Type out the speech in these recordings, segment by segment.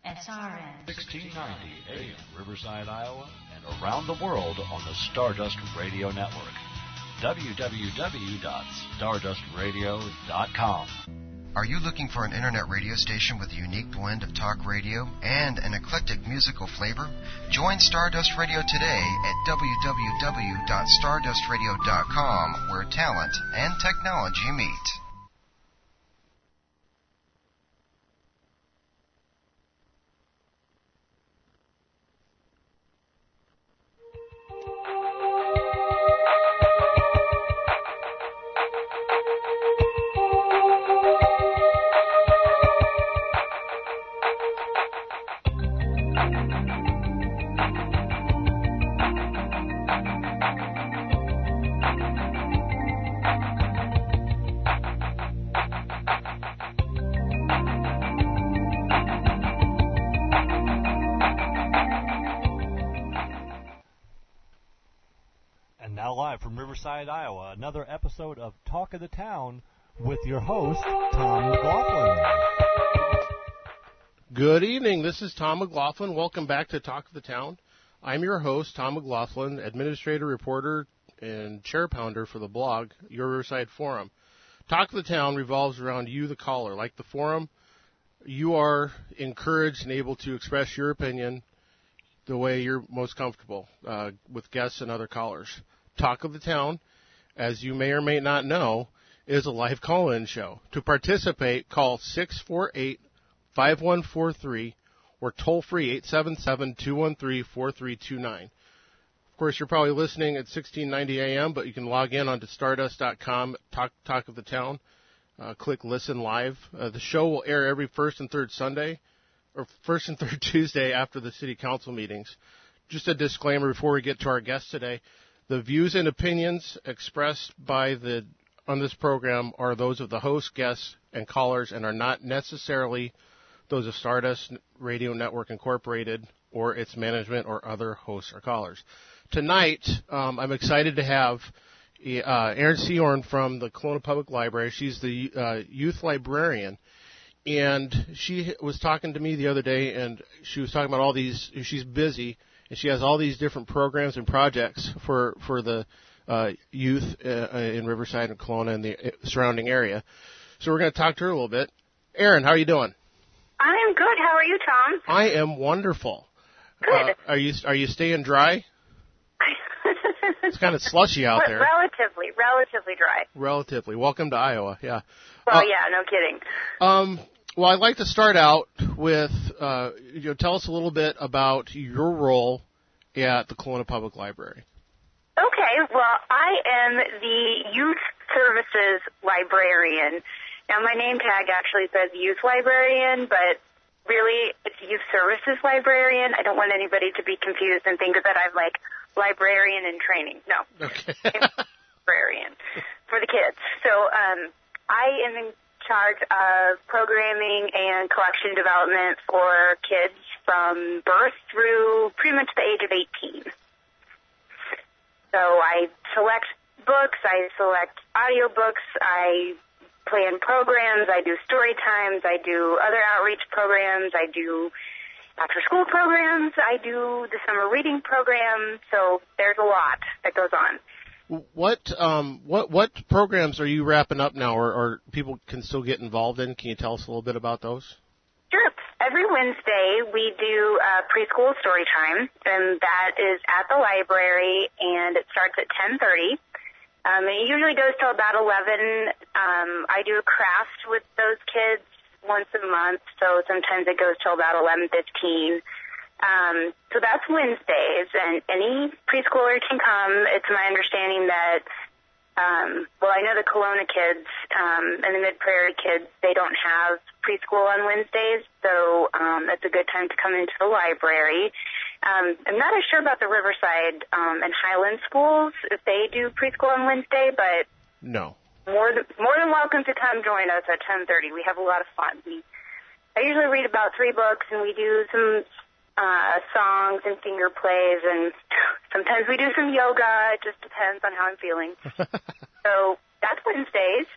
SRN. 1690 AM, Riverside, Iowa, and around the world on the Stardust Radio Network. www.stardustradio.com. Are you looking for an internet radio station with a unique blend of talk radio and an eclectic musical flavor? Join Stardust Radio today at www.stardustradio.com, where talent and technology meet. From Riverside, Iowa, another episode of Talk of the Town with your host, Tom McLaughlin. Good evening. This is Tom McLaughlin. Welcome back to Talk of the Town. I'm your host, Tom McLaughlin, administrator, reporter, and chair pounder for the blog, Your Riverside Forum. Talk of the Town revolves around you, the caller. Like the forum, you are encouraged and able to express your opinion the way you're most comfortable with guests and other callers. Talk of the Town, as you may or may not know, is a live call-in show. To participate, call 648-5143 or toll-free 877-213-4329. Of course, you're probably listening at 1690 AM, but you can log in onto stardust.com, Talk of the Town, click Listen Live. The show will air every first and third Tuesday after the city council meetings. Just a disclaimer before we get to our guest today. The views and opinions expressed on this program are those of the host, guests, and callers and are not necessarily those of Stardust Radio Network Incorporated or its management or other hosts or callers. Tonight, I'm excited to have Erin Seorn from the Kelowna Public Library. She's the youth librarian. And she was talking to me the other day, and she was talking about all these, she's busy, and she has all these different programs and projects for the youth in Riverside and Kelowna and the surrounding area. So we're going to talk to her a little bit. Erin, how are you doing? I am good. How are you, Tom? I am wonderful. Good. Are you staying dry? It's kind of slushy out there. Relatively dry. Relatively. Welcome to Iowa. Yeah. Well, yeah, no kidding. Well, I'd like to start out with, tell us a little bit about your role at the Kelowna Public Library. Okay, well, I am the Youth Services Librarian. Now, my name tag actually says Youth Librarian, but really it's Youth Services Librarian. I don't want anybody to be confused and think that I'm like librarian in training. No. Okay. Librarian for the kids. So I am in charge of programming and collection development for kids from birth through pretty much the age of 18. So I select books, I select audiobooks, I plan programs, I do story times, I do other outreach programs, I do after-school programs, I do the summer reading program, so there's a lot that goes on. What programs are you wrapping up now, or people can still get involved in? Can you tell us a little bit about those? Sure. Every Wednesday we do preschool story time, and that is at the library, and it starts at 10:30. It usually goes till about 11. I do a craft with those kids once a month, so sometimes it goes till about 11:15. So that's Wednesdays, and any preschooler can come. It's my understanding that, I know the Kelowna kids and the Mid-Prairie kids, they don't have preschool on Wednesdays, so it's a good time to come into the library. I'm not as sure about the Riverside and Highland schools, if they do preschool on Wednesday, but no. More than welcome to come join us at 10:30. We have a lot of fun. I usually read about 3 books, and we do some songs and finger plays, and sometimes we do some yoga. It just depends on how I'm feeling. So that's Wednesdays.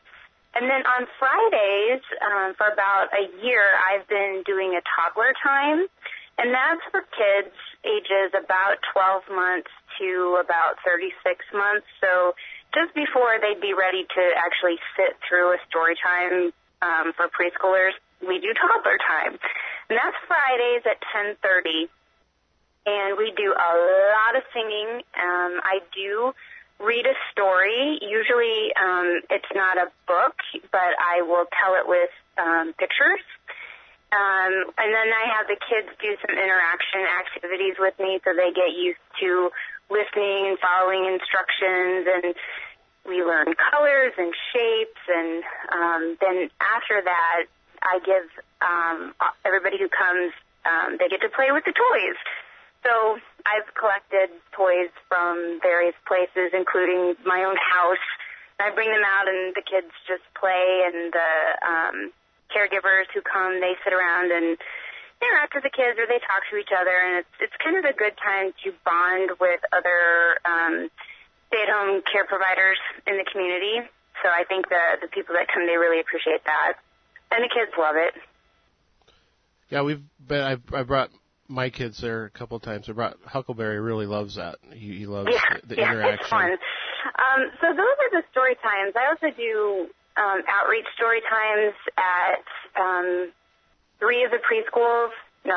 And then on Fridays, for about a year, I've been doing a toddler time, and that's for kids ages about 12 months to about 36 months. So just before they'd be ready to actually sit through a story time for preschoolers, we do toddler time. And that's Fridays at 10:30. And we do a lot of singing. I do read a story. Usually it's not a book, but I will tell it with pictures. And then I have the kids do some interaction activities with me so they get used to listening and following instructions, and we learn colors and shapes. And then after that, I give everybody who comes, they get to play with the toys. So I've collected toys from various places, including my own house. I bring them out, and the kids just play, and the caregivers who come, they sit around and interact with the kids, or they talk to each other, and it's kind of a good time to bond with other stay-at-home care providers in the community. So I think the people that come, they really appreciate that, and the kids love it. Yeah, I brought my kids there a couple of times. I brought Huckleberry. Really loves that. He loves the interaction. It's fun. So those are the story times. I also do outreach story times at two of the preschools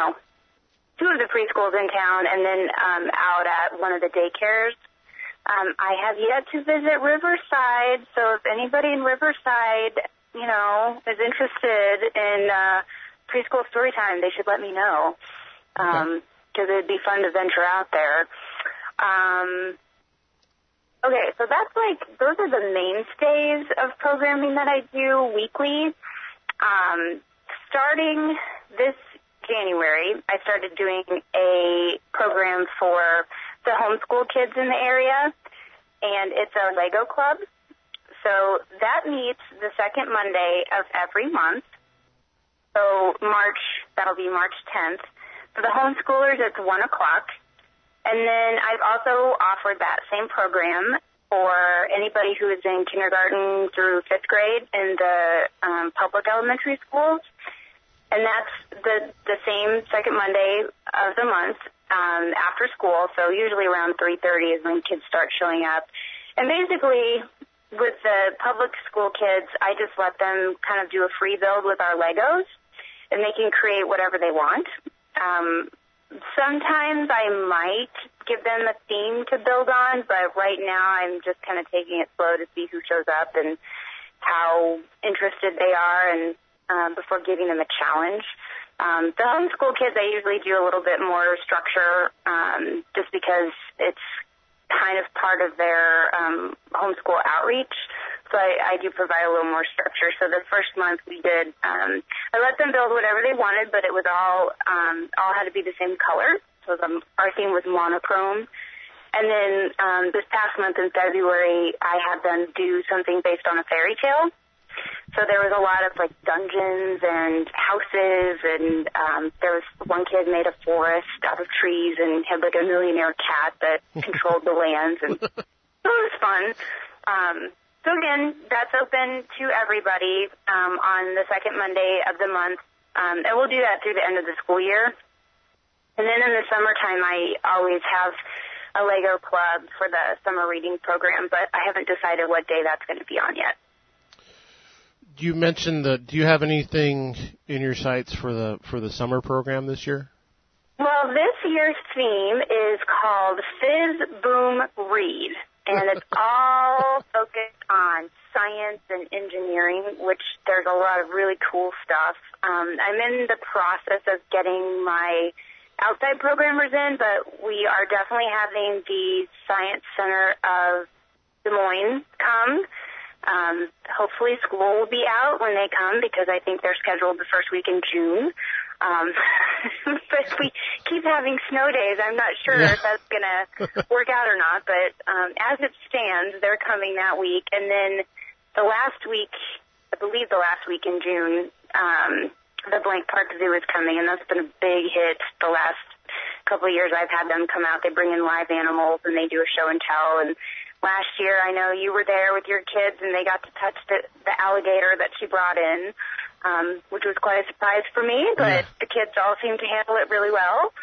in town, and then out at one of the daycares. I have yet to visit Riverside, so if anybody in Riverside, is interested in preschool story time, they should let me know. Because it'd be fun to venture out there. Okay, so those are the mainstays of programming that I do weekly. Starting this January, I started doing a program for the homeschool kids in the area, and it's a Lego club. So that meets the second Monday of every month. So that'll be March 10th. For the homeschoolers, it's 1 o'clock. And then I've also offered that same program for anybody who is in kindergarten through 5th grade in the public elementary schools. And that's the same second Monday of the month after school. So usually around 3:30 is when kids start showing up. And basically, with the public school kids, I just let them kind of do a free build with our Legos, and they can create whatever they want. Sometimes I might give them a theme to build on, but right now I'm just kind of taking it slow to see who shows up and how interested they are, and before giving them a challenge. The homeschool kids, I usually do a little bit more structure just because it's kind of part of their homeschool outreach. So I do provide a little more structure. So the first month we did, I let them build whatever they wanted, but it was all had to be the same color. So our theme was monochrome. And then this past month in February, I had them do something based on a fairy tale. So there was a lot of dungeons and houses, and there was one kid made a forest out of trees and had a millionaire cat that controlled the lands, and so it was fun. So again, that's open to everybody on the second Monday of the month, and we'll do that through the end of the school year. And then in the summertime, I always have a Lego club for the summer reading program, but I haven't decided what day that's going to be on yet. You mentioned do you have anything in your sights for the summer program this year? Well, this year's theme is called Fizz Boom Read, and it's all focused on science and engineering, which there's a lot of really cool stuff. I'm in the process of getting my outside programmers in, but we are definitely having the Science Center of Des Moines come. Hopefully school will be out when they come, because I think they're scheduled the first week in June. But if we keep having snow days, I'm not sure if that's going to work out or not. But as it stands, they're coming that week. And then the last week, I believe the last week in June, the Blank Park Zoo is coming, and that's been a big hit the last couple of years I've had them come out. They bring in live animals, and they do a show and tell, and last year. I know you were there with your kids, and they got to touch the alligator that she brought in, which was quite a surprise for me, but the kids all seemed to handle it really well.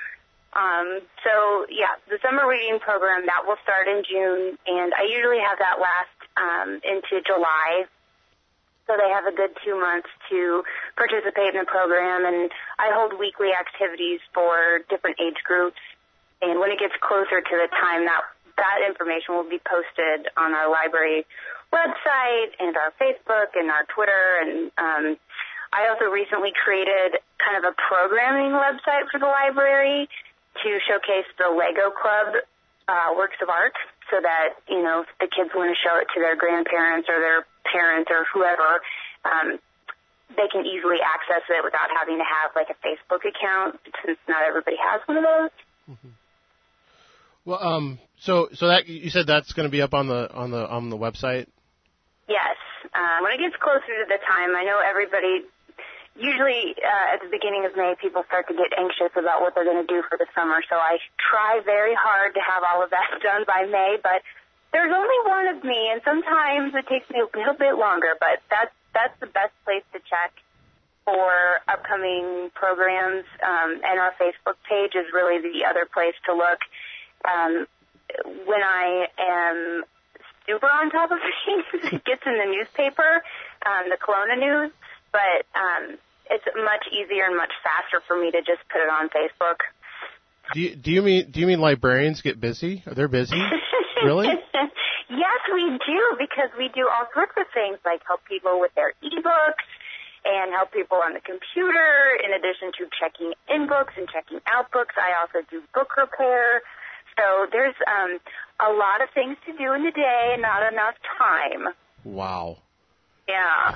So, yeah, the summer reading program, that will start in June, and I usually have that last into July. So they have a good 2 months to participate in the program, and I hold weekly activities for different age groups. And when it gets closer to the time, that information will be posted on our library website and our Facebook and our Twitter. And I also recently created kind of a programming website for the library to showcase the Lego Club works of art, so that, you know, if the kids want to show it to their grandparents or their parents or whoever, they can easily access it without having to have like a Facebook account, since not everybody has one of those. Mm-hmm. Well, so that you said that's going to be up on the website. Yes. When it gets closer to the time, I know everybody. Usually at the beginning of May, people start to get anxious about what they're going to do for the summer, so I try very hard to have all of that done by May, but there's only one of me, and sometimes it takes me a little bit longer, but that's the best place to check for upcoming programs, and our Facebook page is really the other place to look. When I am super on top of things, it gets in the newspaper, the Kelowna News, but it's much easier and much faster for me to just put it on Facebook. Do you mean librarians get busy? Are they busy? Really? Yes, we do, because we do all sorts of things, like help people with their e-books and help people on the computer, in addition to checking in books and checking out books. I also do book repair. So there's a lot of things to do in the day and not enough time. Wow. Yeah.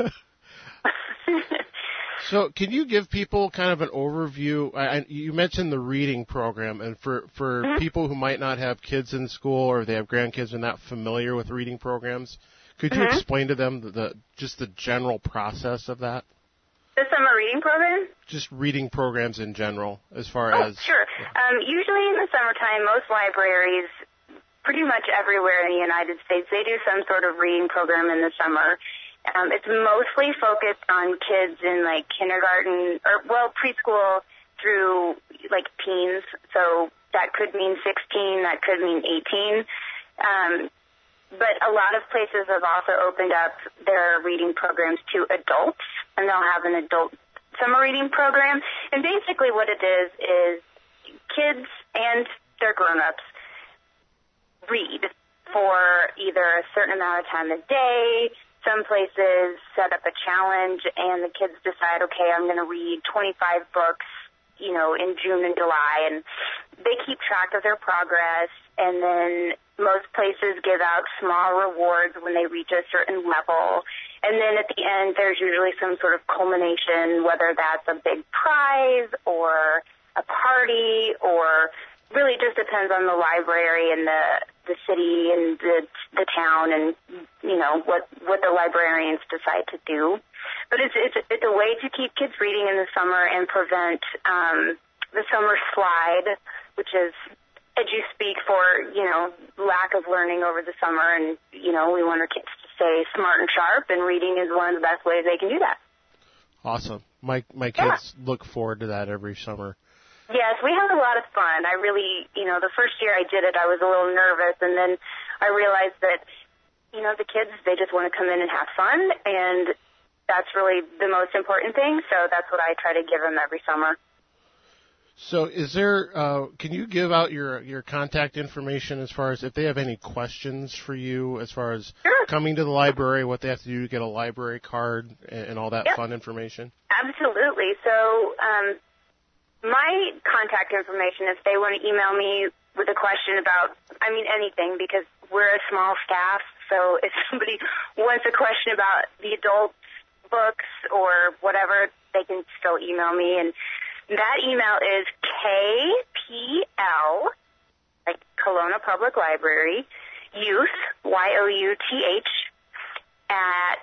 So can you give people kind of an overview? You mentioned the reading program, and for people who might not have kids in school or they have grandkids and not familiar with reading programs, could you explain to them the general process of that? The summer reading program? Just reading programs in general, as far as... Sure. Usually in the summertime, most libraries, pretty much everywhere in the United States, they do some sort of reading program in the summer. It's mostly focused on kids in like kindergarten preschool through like teens. So that could mean 16, that could mean 18. But a lot of places have also opened up their reading programs to adults, and they'll have an adult summer reading program. And basically what it is kids and their grown-ups read for either a certain amount of time a day. Some places set up a challenge, and the kids decide, okay, I'm going to read 25 books, you know, in June and July, and they keep track of their progress. And then most places give out small rewards when they reach a certain level. And then at the end, there's usually some sort of culmination, whether that's a big prize or a party, or really just depends on the library and the city and the town, and you know what the librarians decide to do. But it's a way to keep kids reading in the summer and prevent the summer slide, which is edu-speak for, you know, lack of learning over the summer. And you know, we want our kids to stay smart and sharp, and reading is one of the best ways they can do that. Awesome. My kids look forward to that every summer. Yes, we have a lot of fun. I really, you know, the first year I did it, I was a little nervous, and then I realized that, you know, the kids, they just want to come in and have fun, and that's really the most important thing, so that's what I try to give them every summer. So is there, can you give out your contact information as far as if they have any questions for you as far as coming to the library, what they have to do to get a library card and all that fun information? Absolutely. So, my contact information, if they want to email me with a question about, anything, because we're a small staff, so if somebody wants a question about the adult books or whatever, they can still email me. And that email is KPL, like Kelowna Public Library, youth, YOUTH, at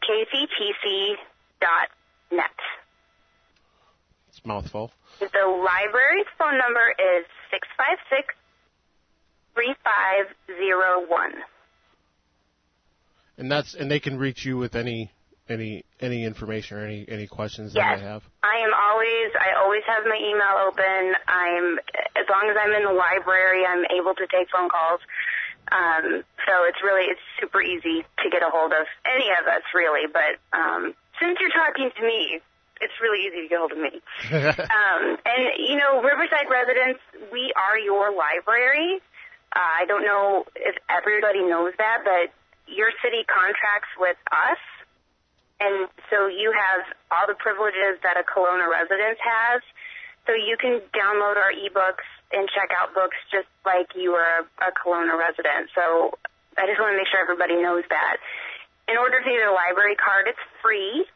kctc.net. It's a mouthful. The library's phone number is 656-3501. And they can reach you with any information or any questions that Yes. they have. I always have my email open. As long as I'm in the library, I'm able to take phone calls. So it's super easy to get a hold of any of us, really. But since you're talking to me, it's really easy to get a hold of me. And Riverside residents, we are your library. I don't know if everybody knows that, but your city contracts with us. And so you have all the privileges that a Kelowna resident has. So you can download our ebooks and check out books just like you are a Kelowna resident. So I just want to make sure everybody knows that. In order to get a library card, it's free.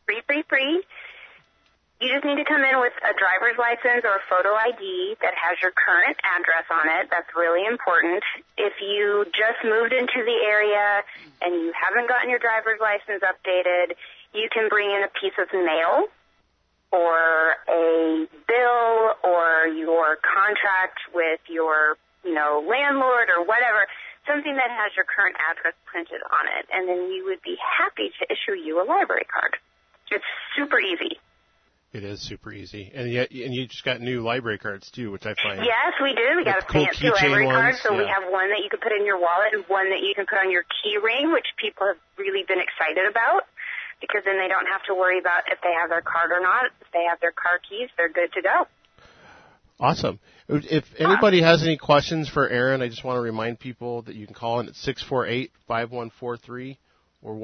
You just need to come in with a driver's license or a photo ID that has your current address on it. That's really important. If you just moved into the area and you haven't gotten your driver's license updated, you can bring in a piece of mail or a bill or your contract with your, landlord or whatever, something that has your current address printed on it, and then we would be happy to issue you a library card. It's super easy. It is super easy. And you just got new library cards, too, which I find. Yes, we do. We got a cool fancy library card. So yeah. We have one that you can put in your wallet and one that you can put on your key ring, which people have really been excited about because then they don't have to worry about if they have their card or not. If they have their car keys, they're good to go. Awesome. If anybody has any questions for Erin, I just want to remind people that you can call in at 648-5143 or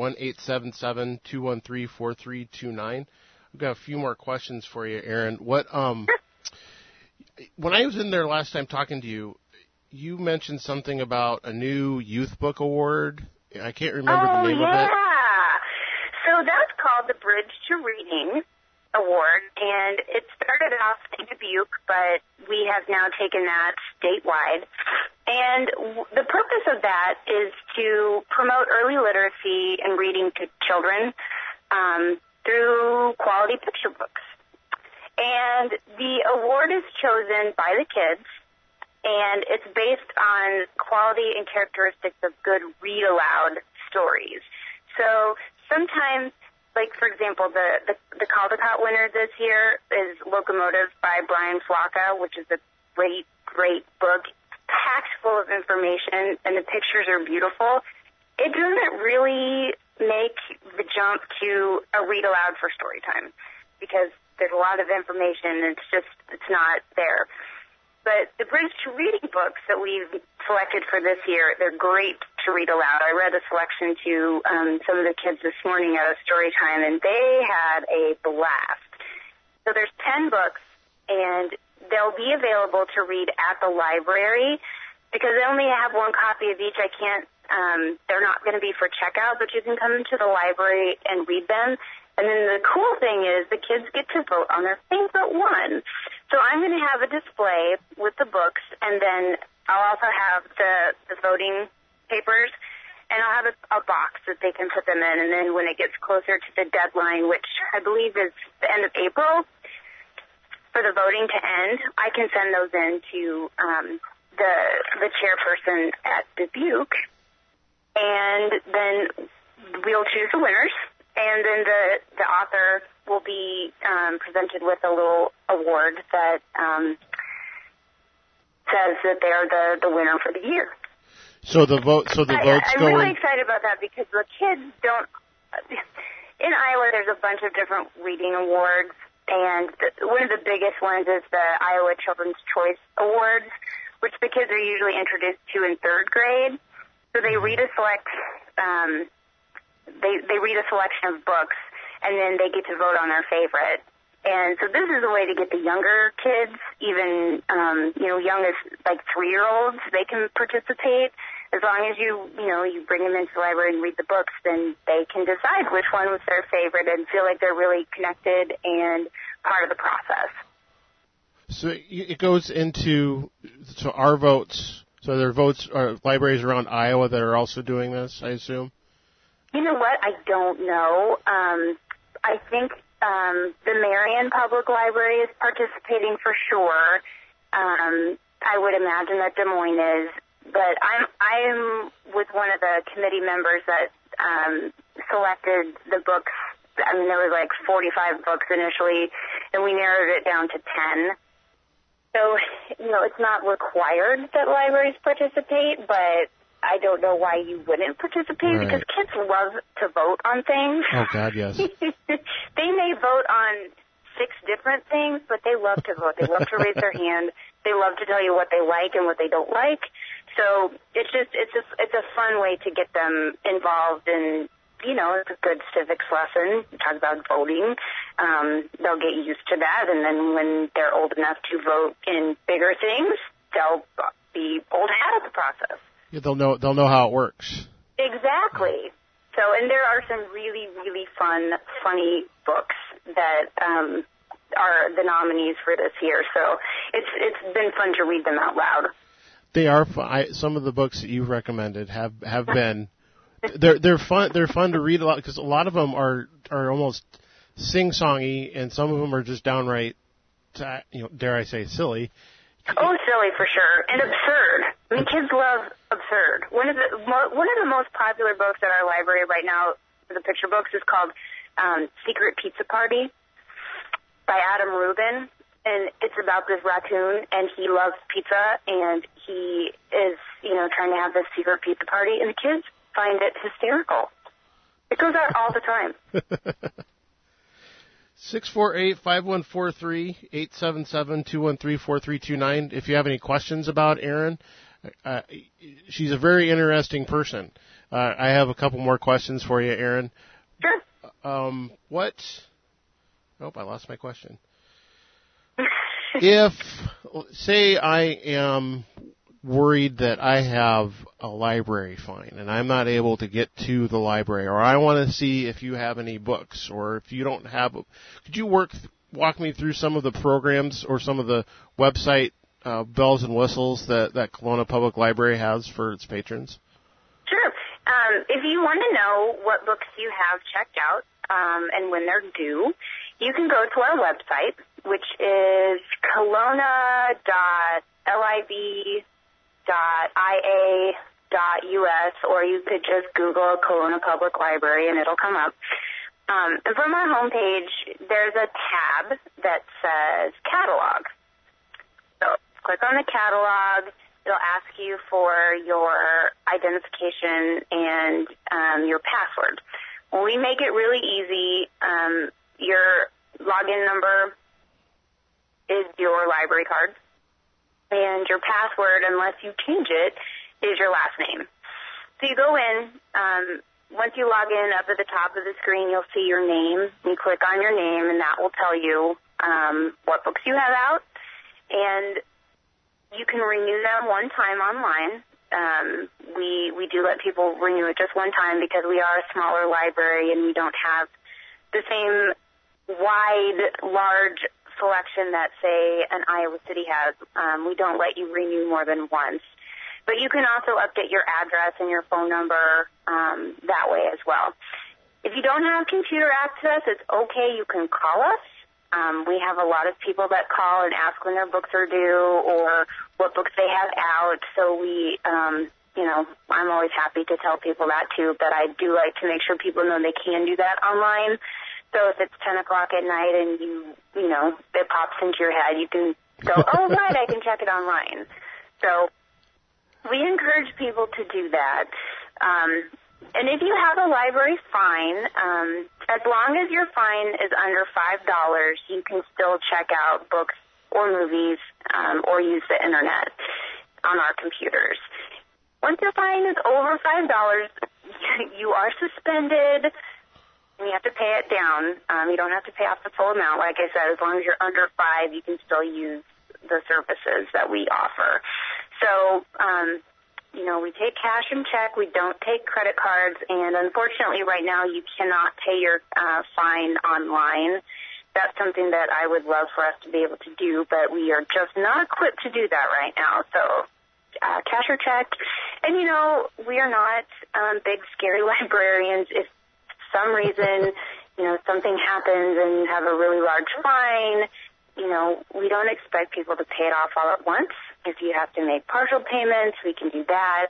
1-877-213-4329. I've got a few more questions for you, Erin. When I was in there last time talking to you, you mentioned something about a new youth book award. I can't remember the name of it. So that's called the Bridge to Reading Award, and it started off in Dubuque, but we have now taken that statewide. And the purpose of that is to promote early literacy and reading to children through quality picture books. And the award is chosen by the kids, and it's based on quality and characteristics of good read-aloud stories. So sometimes, like, for example, the Caldecott winner this year is Locomotive by Brian Flocka, which is a great, great book, packed full of information, and the pictures are beautiful. It doesn't really make the jump to a read-aloud for story time because there's a lot of information and it's not there. But the Bridge to Reading books that we've selected for this year, they're great to read aloud. I read a selection to some of the kids this morning at a story time, and they had a blast. So there's 10 books, and they'll be available to read at the library because they only have one copy of each. They're not going to be for checkout, but you can come into the library and read them. And then the cool thing is the kids get to vote on their favorite one. So I'm going to have a display with the books, and then I'll also have the voting papers, and I'll have a box that they can put them in. And then when it gets closer to the deadline, which I believe is the end of April, for the voting to end, I can send those in to the chairperson at Dubuque, and then we'll choose the winners. And then the author will be presented with a little award that says that they're the winner for the year. So the votes go. I'm really excited about that because the kids don't. In Iowa, there's a bunch of different reading awards, and one of the biggest ones is the Iowa Children's Choice Awards, which the kids are usually introduced to in third grade. So they read a select. They read a selection of books, and then they get to vote on their favorite. And so this is a way to get the younger kids, even, young as like 3-year-olds, they can participate. As long as you bring them into the library and read the books, then they can decide which one was their favorite and feel like they're really connected and part of the process. So it goes into our votes. So there are votes, or libraries around Iowa that are also doing this, I assume? You know what? I don't know. I think the Marion Public Library is participating for sure. I would imagine that Des Moines is, but I'm with one of the committee members that selected the books. I mean, there was like 45 books initially, and we narrowed it down to 10. So, it's not required that libraries participate, but I don't know why you wouldn't participate, right. Because kids love to vote on things. Oh, God, yes. They may vote on 6 different things, but they love to vote. They love to raise their hand. They love to tell you what they like and what they don't like. So it's a fun way to get them involved in, it's a good civics lesson. Talk about voting. They'll get used to that, and then when they're old enough to vote in bigger things, they'll be old hat at the process. Yeah, they'll know how it works. Exactly. So, and there are some really, really fun, funny books that are the nominees for this year. So it's been fun to read them out loud. They are fun. Some of the books that you've recommended have been. They're fun. They're fun to read a lot because a lot of them are almost sing-songy, and some of them are just downright, dare I say, silly. Oh, silly for sure, and absurd. I mean, kids love absurd. One of the most popular books at our library right now, the picture books, is called Secret Pizza Party by Adam Rubin, and it's about this raccoon, and he loves pizza, and he is, trying to have this secret pizza party, and the kids find it hysterical. It goes out all the time. 648-5143, 877-213-4329. If you have any questions about Erin, she's a very interesting person. I have a couple more questions for you, Erin. Sure. I lost my question. If, say, I am worried that I have a library fine and I'm not able to get to the library, or I want to see if you have any books, or if you don't have, could you walk me through some of the programs or some of the website bells and whistles that Kelowna Public Library has for its patrons? Sure. If you want to know what books you have checked out and when they're due, you can go to our website, which is kelowna.lib.ia.us, or you could just Google Kelowna Public Library and it'll come up. And from our homepage, there's a tab that says Catalog. So click on the catalog. It'll ask you for your identification and your password. We make it really easy. Your login number is your library card, and your password, unless you change it, is your last name. So you go in. Once you log in, up at the top of the screen, you'll see your name. You click on your name, and that will tell you what books you have out, and you can renew them one time online. We do let people renew it just one time because we are a smaller library and we don't have the same large selection that, say, an Iowa City has. We don't let you renew more than once. But you can also update your address and your phone number that way as well. If you don't have computer access, it's okay. You can call us. We have a lot of people that call and ask when their books are due or what books they have out. So I'm always happy to tell people that too, but I do like to make sure people know they can do that online. So if it's 10 o'clock at night and it pops into your head, you can go, oh, right, I can check it online. So we encourage people to do that. And if you have a library fine, as long as your fine is under $5, you can still check out books or movies or use the Internet on our computers. Once your fine is over $5, you are suspended. And you have to pay it down. You don't have to pay off the full amount. Like I said, as long as you're under $5, you can still use the services that we offer. So, we take cash and check. We don't take credit cards. And unfortunately, right now, you cannot pay your fine online. That's something that I would love for us to be able to do, but we are just not equipped to do that right now. So cash or check. And, we are not big, scary librarians. If for some reason, something happens and you have a really large fine, we don't expect people to pay it off all at once. If you have to make partial payments, we can do that.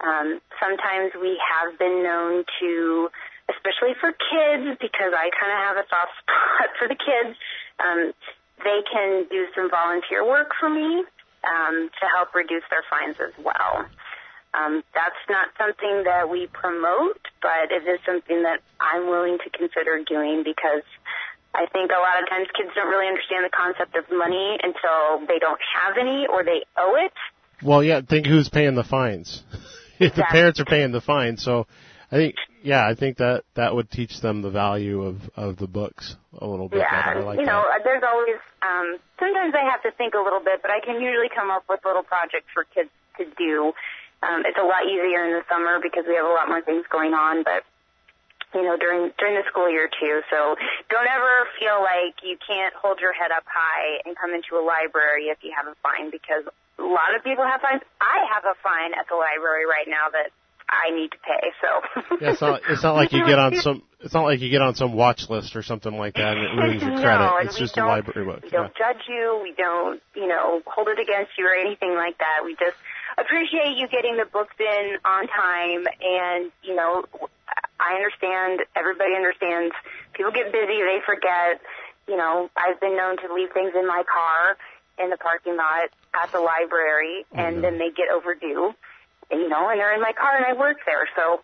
Sometimes we have been known to, especially for kids, because I kind of have a soft spot for the kids, they can do some volunteer work for me to help reduce their fines as well. That's not something that we promote, but it is something that I'm willing to consider doing because I think a lot of times kids don't really understand the concept of money until they don't have any or they owe it. Well, yeah, think who's paying the fines. If the parents are paying the fines, so I think that would teach them the value of the books a little bit better. I like there's always, sometimes I have to think a little bit, but I can usually come up with little projects for kids to do. It's a lot easier in the summer because we have a lot more things going on, but during the school year too. So don't ever feel like you can't hold your head up high and come into a library if you have a fine, because a lot of people have fines. I have a fine at the library right now that I need to pay. So yeah, it's not like you get on some watch list or something like that and it ruins your credit. No, it's just a library book. We don't judge you. We don't hold it against you or anything like that. We just appreciate you getting the books in on time, and I understand. Everybody understands. People get busy. They forget. I've been known to leave things in my car in the parking lot at the library, and then they get overdue. And they're in my car, and I work there, so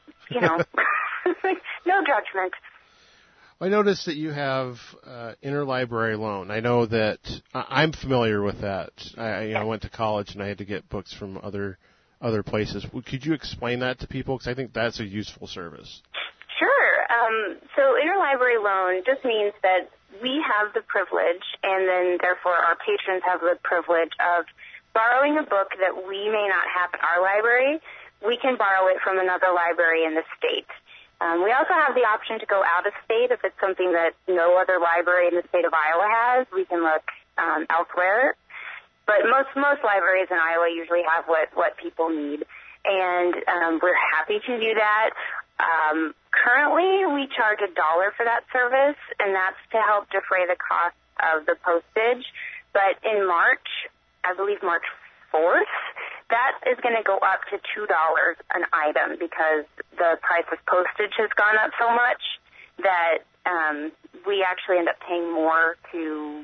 no judgment. I noticed that you have interlibrary loan. I know that I'm familiar with that. I went to college and I had to get books from other places. Could you explain that to people? Because I think that's a useful service. Sure. So interlibrary loan just means that we have the privilege, and then therefore our patrons have the privilege of borrowing a book that we may not have in our library. We can borrow it from another library in the state. We also have the option to go out of state if it's something that no other library in the state of Iowa has. We can look elsewhere. But most libraries in Iowa usually have what people need, and we're happy to do that. Currently, we charge $1 for that service, and that's to help defray the cost of the postage. But in March, I believe March 4th, that is going to go up to $2 an item because the price of postage has gone up so much that we actually end up paying more to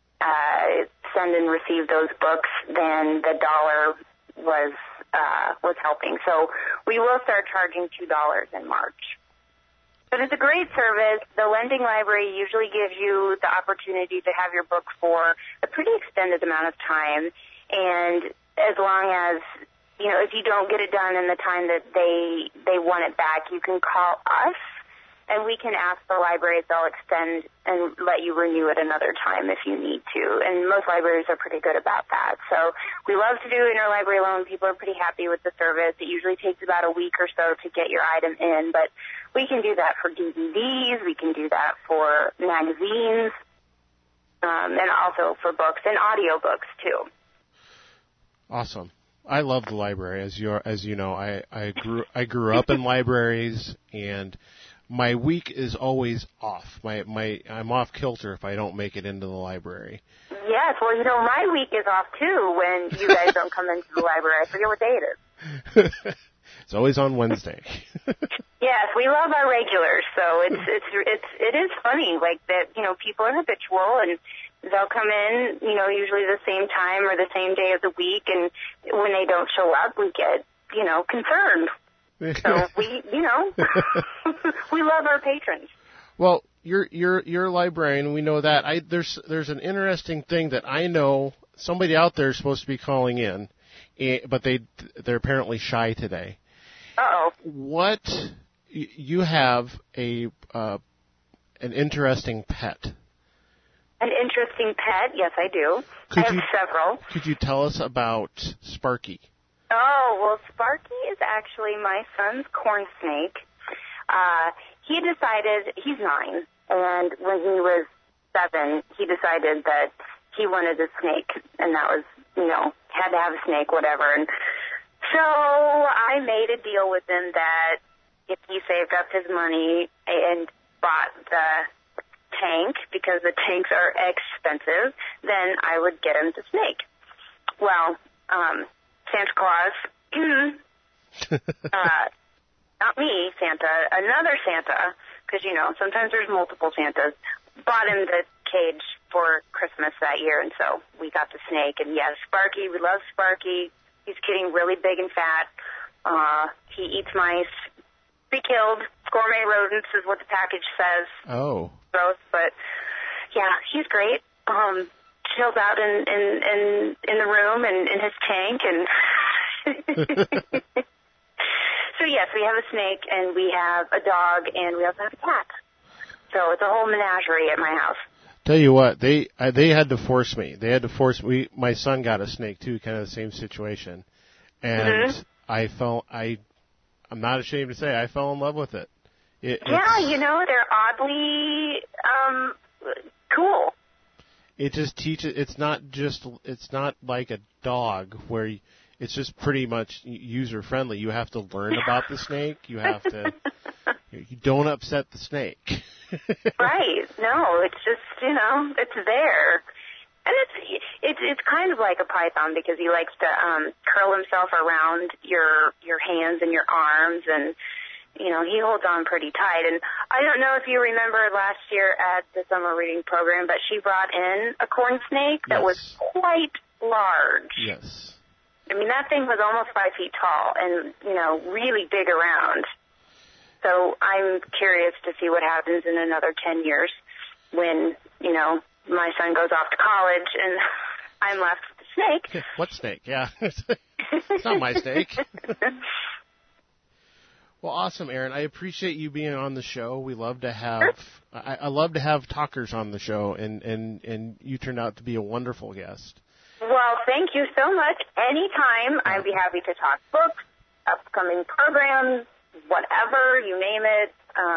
send and receive those books than the $1 was helping. So we will start charging $2 in March. But it's a great service. The lending library usually gives you the opportunity to have your book for a pretty extended amount of time. And as long as, if you don't get it done in the time that they want it back, you can call us and we can ask the library if they'll extend and let you renew it another time if you need to. And most libraries are pretty good about that. So we love to do interlibrary loan. People are pretty happy with the service. It usually takes about a week or so to get your item in, but we can do that for DVDs. We can do that for magazines, and also for books and audiobooks too. Awesome. I love the library, as you know. I grew up in libraries, and my week is always off. I'm off kilter if I don't make it into the library. Yes, well, my week is off too when you guys don't come into the library. I forget what day it is. It's always on Wednesday. Yes, we love our regulars, so it is funny like that. People are habitual and they'll come in, usually the same time or the same day of the week, and when they don't show up, we get, concerned. So we love our patrons. Well, you're a librarian. We know that. There's an interesting thing that I know somebody out there is supposed to be calling in, but they're apparently shy today. Uh-oh. What you have an interesting pet. An interesting pet? Yes, I do. I have several. Could you tell us about Sparky? Oh, well, Sparky is actually my son's corn snake. He decided, he's 9, and when he was 7, he decided that he wanted a snake, and that was, had to have a snake, whatever. And so I made a deal with him that if he saved up his money and bought the tank, because the tanks are expensive, then I would get him the snake. Well, Santa Claus Not me, Santa, another Santa, because, sometimes there's multiple Santas, bought him the cage for Christmas that year, and so we got the snake. And, yes, Sparky, we love Sparky. He's getting really big and fat. He eats mice. Pre-killed gourmet rodents is what the package says. Oh. Gross, but, yeah, he's great. Chills out in the room and in his tank, and... So, yes, we have a snake, and we have a dog, and we also have a cat. So it's a whole menagerie at my house. Tell you what, they had to force me. My son got a snake, too, kind of the same situation. And I'm not ashamed to say, I fell in love with it. They're oddly cool. It just teaches, it's not like a dog where it's just pretty much user-friendly. You have to learn about the snake. You have to, you don't upset the snake. Right. No, it's just, it's there. And it's kind of like a python because he likes to curl himself around your hands and your arms, and, he holds on pretty tight. And I don't know if you remember last year at the summer reading program, but she brought in a corn snake that was quite large. Yes. I mean, that thing was almost 5 feet tall and, really big around. So I'm curious to see what happens in another 10 years when, my son goes off to college and I'm left with the snake. What snake? Yeah. It's not my snake. Well, awesome, Erin. I appreciate you being on the show. We love to have, I love to have talkers on the show, and you turned out to be a wonderful guest. Well, thank you so much. Anytime, I'd be happy to talk books, upcoming programs, whatever, you name it.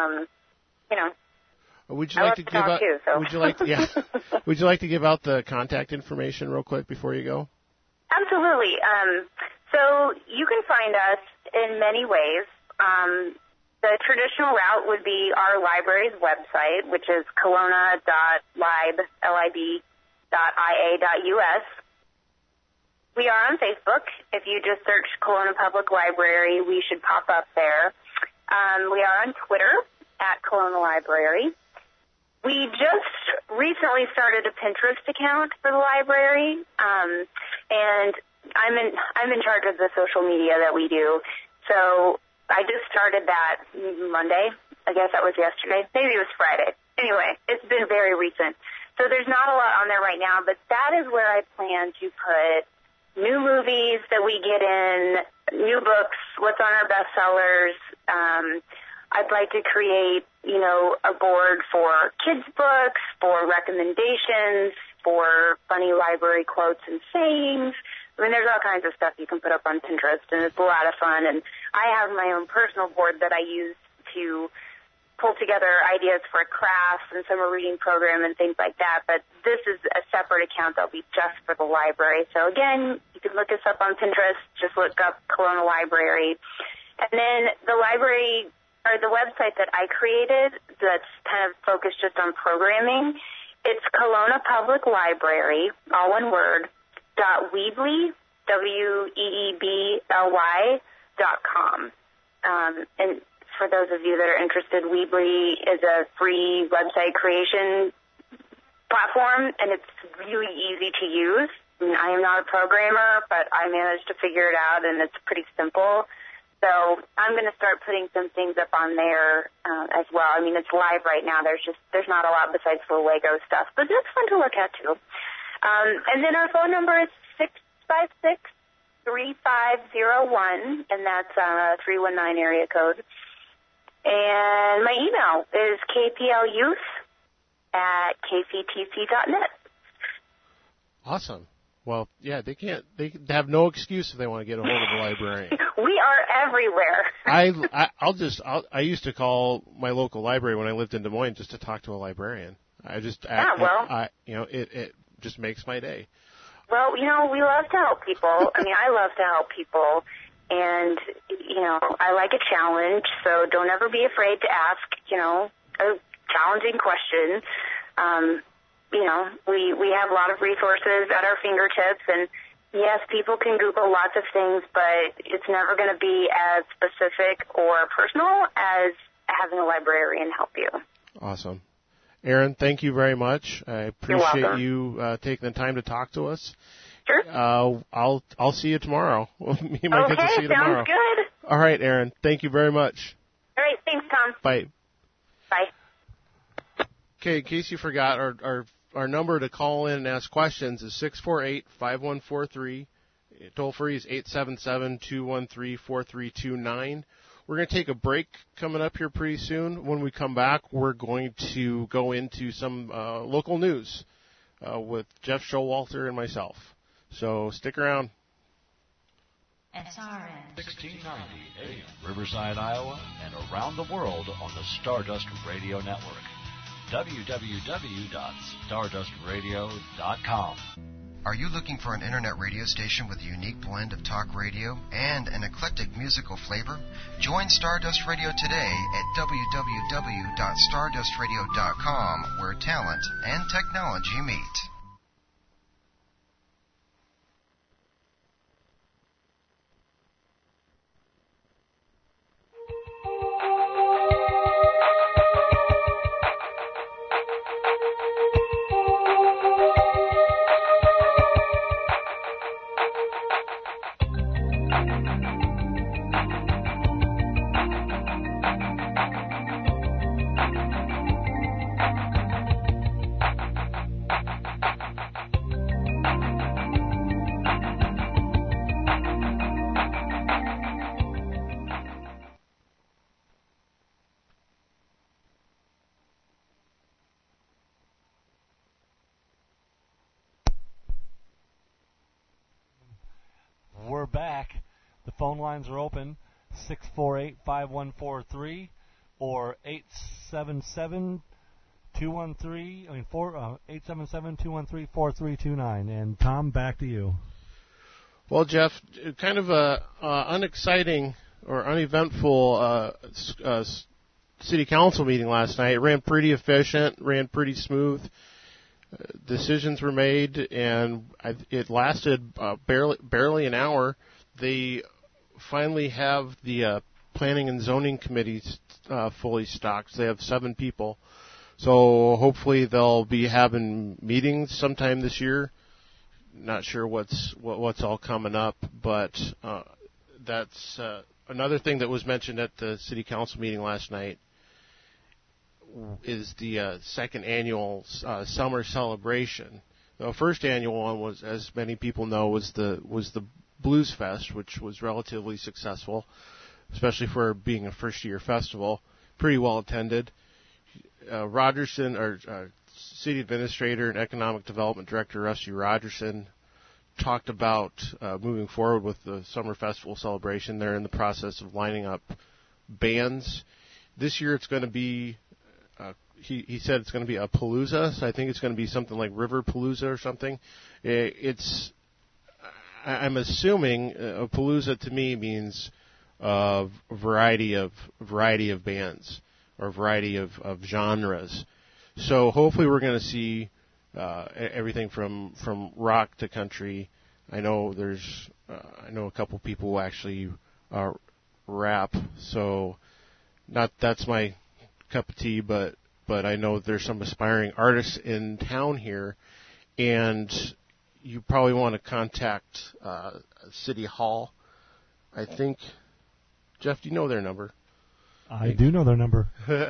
Would you like to give out? Too, so. Would you like to give out the contact information real quick before you go? Absolutely. So you can find us in many ways. The traditional route would be our library's website, which is kelowna.lib.ia.us. We are on Facebook. If you just search Kelowna Public Library, we should pop up there. We are on Twitter at Kelowna Library. We just recently started a Pinterest account for the library, and I'm in charge of the social media that we do. So I just started that Monday. I guess that was yesterday. Maybe it was Friday. Anyway, it's been very recent. So there's not a lot on there right now, but that is where I plan to put new movies that we get in, new books, what's on our bestsellers. I'd like to create, a board for kids' books, for recommendations, for funny library quotes and sayings. I mean, there's all kinds of stuff you can put up on Pinterest, and it's a lot of fun. And I have my own personal board that I use to pull together ideas for crafts and summer reading program and things like that. But this is a separate account that'll be just for the library. So, again, you can look us up on Pinterest. Just look up Kelowna Library. And then the library, or the website that I created that's kind of focused just on programming, it's Kelowna Public Library, all one word, .weebly, WEEBLY.com. And for those of you that are interested, Weebly is a free website creation platform, and it's really easy to use. I mean, I am not a programmer, but I managed to figure it out, and it's pretty simple. So I'm going to start putting some things up on there as well. I mean, it's live right now. There's not a lot besides the Lego stuff, but that's fun to look at too. And then our phone number is 656-3501, and that's 319 area code. And my email is kplyouth@kctc.net. Awesome. Well, yeah, they have no excuse if they want to get a hold of the librarian. We are everywhere. I used to call my local library when I lived in Des Moines just to talk to a librarian. It just makes my day. Well, we love to help people. I mean, I love to help people, and I like a challenge. So don't ever be afraid to ask, a challenging question. We have a lot of resources at our fingertips, and Yes, people can Google lots of things, but it's never going to be as specific or personal as having a librarian help you. Awesome. Erin, thank you very much. I appreciate you taking the time to talk to us. Sure. I'll see you tomorrow. You might get to see you tomorrow. Sounds good. All right, Erin. Thank you very much. All right, thanks, Tom. Bye. Bye. Okay, in case you forgot, our number to call in and ask questions is 648-5143. Toll free is 877-213-4329. We're going to take a break coming up here pretty soon. When we come back, we're going to go into some local news with Jeff Showalter and myself. So stick around. SRN 1690 AM, Riverside, Iowa, and around the world on the Stardust Radio Network. www.stardustradio.com. Are you looking for an internet radio station with a unique blend of talk radio and an eclectic musical flavor? Join Stardust Radio today at www.stardustradio.com, where talent and technology meet. We're back. The phone lines are open, 648-5143 or 877-213-4329. And Tom, back to you. Well, Jeff, kind of a unexciting or uneventful city council meeting last night. It ran pretty efficient, ran pretty smooth. Decisions were made, and it lasted barely an hour. They finally have the planning and zoning committees fully stocked. They have 7 people, so hopefully they'll be having meetings sometime this year. Not sure what's all coming up, but that's another thing that was mentioned at the city council meeting last night. Is the second annual summer celebration. The first annual one was, as many people know, was the Blues Fest, which was relatively successful, especially for being a first-year festival. Pretty well attended. Rogerson, our city administrator and economic development director, Rusty Rogerson, talked about moving forward with the summer festival celebration. They're in the process of lining up bands. This year it's going to be he said it's going to be a palooza, so I think it's going to be something like River Palooza or something. I'm assuming a palooza to me means a variety of bands or variety of genres. So hopefully we're going to see everything from rock to country. I know I know a couple people who actually rap, so that's my cup of tea, but I know there's some aspiring artists in town here, and you probably want to contact City Hall. I think, Jeff, do you know their number? I do know their number.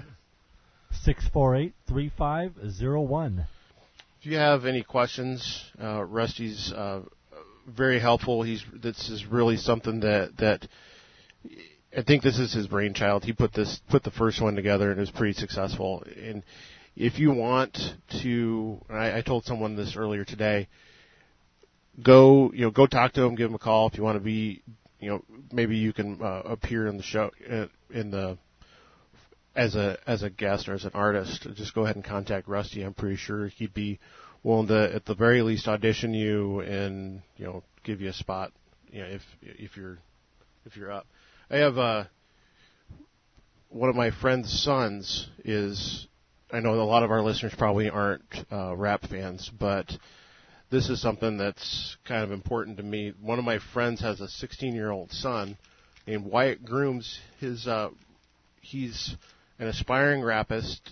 648-3501. If you have any questions, Rusty's very helpful. This is really something that I think this is his brainchild. He put the first one together, and it was pretty successful. And if you want to, I told someone this earlier today, go talk to him, give him a call. If you want to be, maybe you can appear in the show as a guest or as an artist. Just go ahead and contact Rusty. I'm pretty sure he'd be willing to, at the very least, audition you and give you a spot. If you're up. I have one of my friend's sons is. I know a lot of our listeners probably aren't rap fans, but this is something that's kind of important to me. One of my friends has a 16-year-old son named Wyatt Grooms. He's an aspiring rap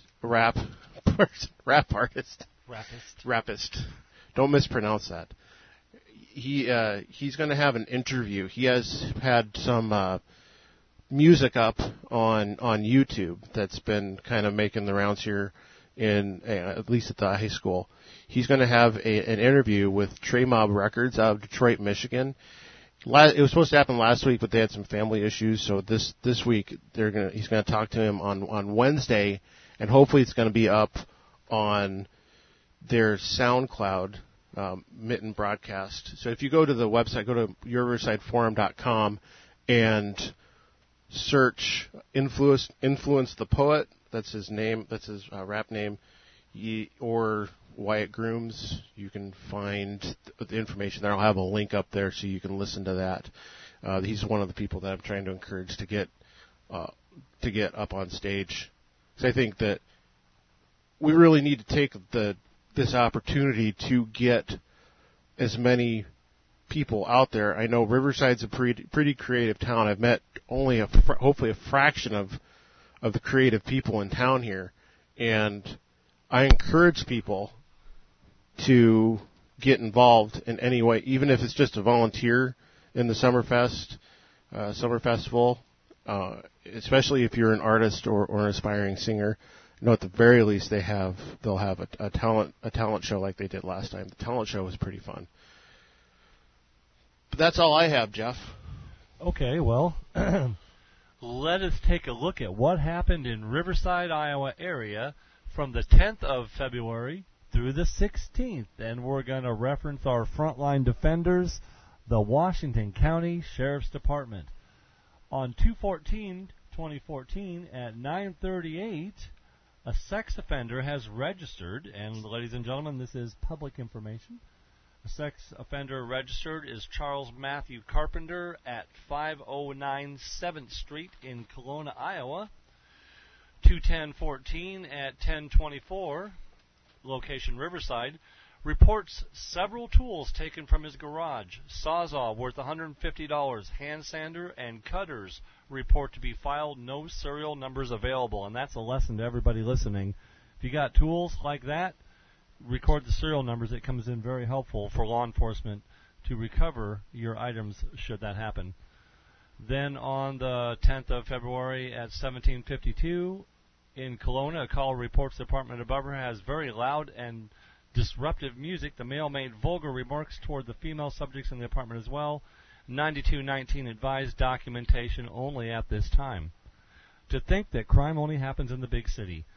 artist. Rappist. Don't mispronounce that. He's going to have an interview. He has had some music up on YouTube that's been kind of making the rounds here at least at the high school. He's going to have an interview with Trey Mob Records out of Detroit, Michigan. It was supposed to happen last week, but they had some family issues. So this week he's going to talk to him on Wednesday, and hopefully it's going to be up on their SoundCloud Mitten broadcast. So if you go to the website, go to yourriversideforum.com and search Influence the Poet. That's his name. That's his rap name. Or Wyatt Grooms. You can find the information there. I'll have a link up there so you can listen to that. He's one of the people that I'm trying to encourage to get up on stage. Because I think that we really need to take this opportunity to get as many people out there. I know Riverside's a pretty creative town. I've met only hopefully a fraction of the creative people in town here, and I encourage people to get involved in any way, even if it's just a volunteer in the Summer Festival, especially if you're an artist or an aspiring singer. You know, at the very least, they'll have a talent show like they did last time. The talent show was pretty fun. But that's all I have, Jeff. Okay, well, let us take a look at what happened in Riverside, Iowa area from the 10th of February through the 16th. And we're going to reference our frontline defenders, the Washington County Sheriff's Department. On 2/14/2014 at 9:38, a sex offender has registered, and ladies and gentlemen, this is public information. A sex offender registered is Charles Matthew Carpenter at 509 7th Street in Kelowna, Iowa. 2/10/14 at 10:24, location Riverside, reports several tools taken from his garage. Sawzall worth $150, hand sander, and cutters report to be filed. No serial numbers available. And that's a lesson to everybody listening. If you got tools like that, record the serial numbers. It comes in very helpful for law enforcement to recover your items should that happen. Then on the 10th of February at 17:52 in Kelowna, a call reports the apartment above her has very loud and disruptive music. The male made vulgar remarks toward the female subjects in the apartment as well. 9219 advised documentation only at this time. To think that crime only happens in the big city.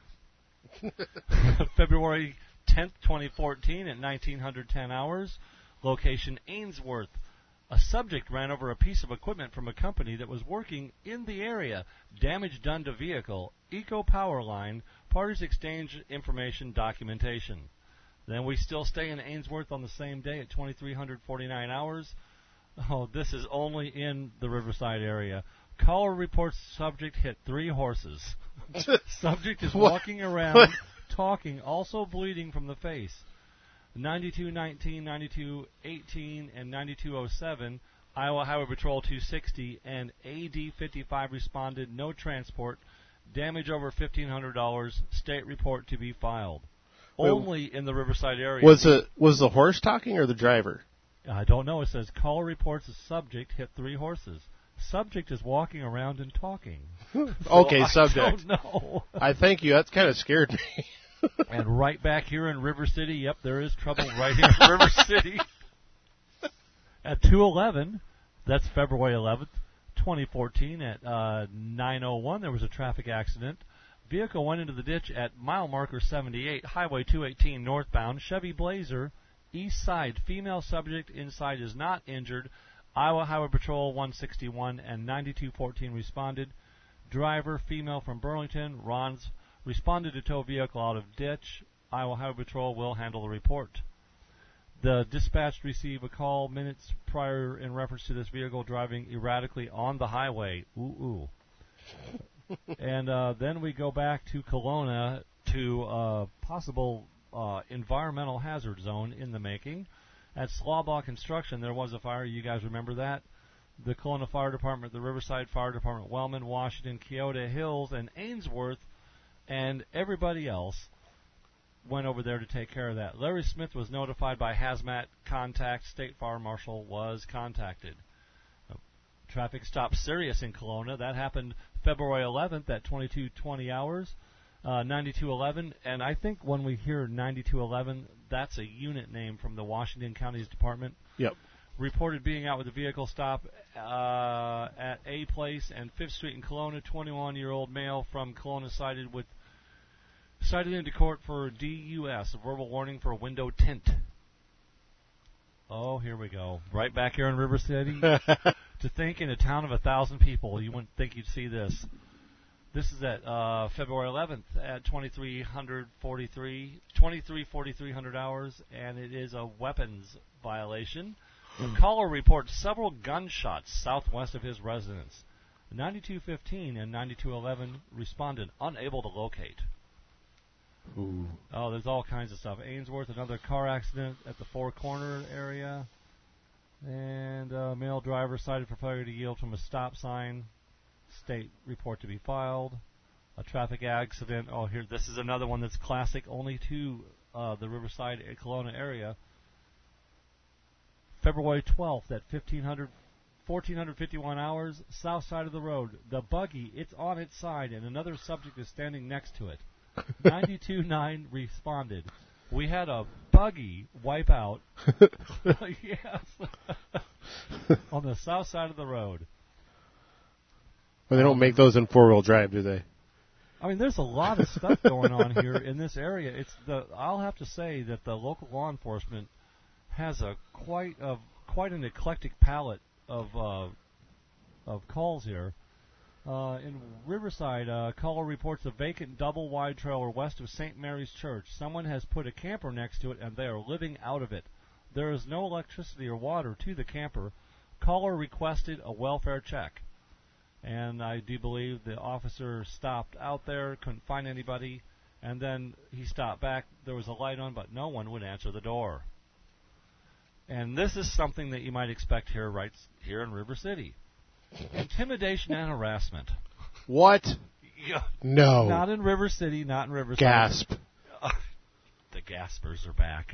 February 10th, 2014 at 1910 hours, location Ainsworth. A subject ran over a piece of equipment from a company that was working in the area. Damage done to vehicle. Eco Power Line. Parties exchange information documentation. Then we still stay in Ainsworth on the same day at 2349 hours. Oh, this is only in the Riverside area. Caller reports subject hit 3 horses. Subject is walking around, talking, also bleeding from the face. 9219, 9218, and 9207, Iowa Highway Patrol 260, and AD 55 responded. No transport. Damage over $1,500. State report to be filed. Only in the Riverside area. Was the horse talking or the driver? I don't know. It says caller reports a subject hit 3 horses. Subject is walking around and talking. Okay, subject. I don't know. I thank you. That's kind of scared me. And right back here in River City, yep, there is trouble right here in River City. At 2:11, that's February 11th, 2014, at 9:01, there was a traffic accident. Vehicle went into the ditch at mile marker 78, Highway 218 northbound. Chevy Blazer, east side. Female subject inside is not injured. Iowa Highway Patrol 161 and 9214 responded. Driver, female from Burlington, Ron's, responded to tow vehicle out of ditch. Iowa Highway Patrol will handle the report. The dispatch received a call minutes prior in reference to this vehicle driving erratically on the highway. Ooh. And then we go back to Kelowna to a possible environmental hazard zone in the making. At Slawbaugh Construction, there was a fire. You guys remember that? The Kelowna Fire Department, the Riverside Fire Department, Wellman, Washington, Keota Hills, and Ainsworth, and everybody else went over there to take care of that. Larry Smith was notified by hazmat contact. State Fire Marshal was contacted. Traffic stop serious in Kelowna. That happened February 11th at 22:20 hours, 9211. And I think when we hear 9211, that's a unit name from the Washington County's Department. Yep. Reported being out with a vehicle stop at A Place and 5th Street in Kelowna. 21-year-old male from Kelowna cited into court for DUS, a verbal warning for a window tint. Oh, here we go. Right back here in River City. To think in a town of 1,000 people, you wouldn't think you'd see this. This is at February 11th at 23:43 hours, and it is a weapons violation. The caller reports several gunshots southwest of his residence. 9215 and 9211 responded unable to locate. Ooh. Oh, there's all kinds of stuff. Ainsworth, another car accident at the Four Corner area. And a male driver cited for failure to yield from a stop sign. State report to be filed. A traffic accident. Oh, here, this is another one that's classic only to the Riverside Kelowna area. February 12th at 1451 hours, south side of the road. The buggy, it's on its side, and another subject is standing next to it. 92.9 responded. We had a buggy wipe out yes, on the south side of the road. Well, they don't make those in four-wheel drive, do they? I mean, there's a lot of stuff going on here in this area. I'll have to say that the local law enforcement has quite an eclectic palette of calls here. In Riverside, caller reports a vacant double-wide trailer west of St. Mary's Church. Someone has put a camper next to it, and they are living out of it. There is no electricity or water to the camper. Caller requested a welfare check. And I do believe the officer stopped out there, couldn't find anybody, and then he stopped back. There was a light on, but no one would answer the door. And this is something that you might expect here, right here in River City. Intimidation and harassment. What? Yeah. No. Not in River City, not in Riverside. Gasp. The Gaspers are back.